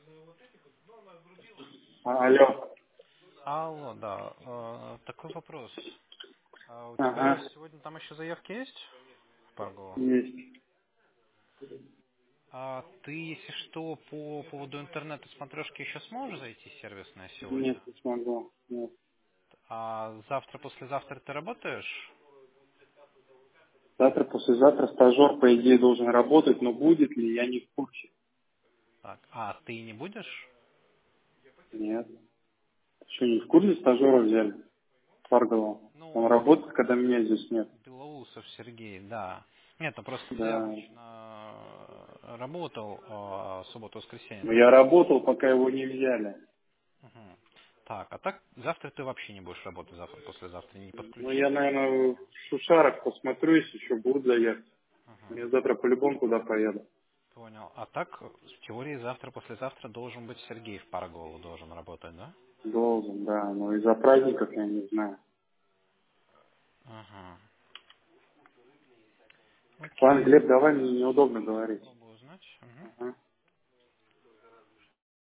Алло. Алло, да. Такой вопрос. У тебя Ага, сегодня там еще заявки есть в Парго? есть. А ты, если что, по поводу интернета-смотрешки еще сможешь зайти сервисная сегодня? Нет, не смогу. Нет. А завтра, послезавтра ты работаешь? Завтра, послезавтра стажер, по идее, должен работать, но будет ли, я не в курсе. Так, а ты не будешь? Нет. Что, не в курсе стажера взяли? Фаргова. Он Ну, работает, когда меня здесь нет. Белоусов Сергей, да. Нет, ну просто ты Да. обычно работал субботу-воскресенье, Но так? я работал, пока его не взяли. Мгм. Так, а так завтра ты вообще не будешь работать, завтра, послезавтра не Ну, я, подключишь? наверное, в Шушарах посмотрю, если еще будут заявки. Мгм. Я завтра по-любому туда поеду. Понял. А так, в теории, завтра, послезавтра должен быть Сергей в Парголу, должен работать, да? Должен, да. Но из-за праздников я не знаю. Ага. Ладно, Окей, Глеб, давай, мне неудобно говорить. попробую узнать. Мгм. Ага.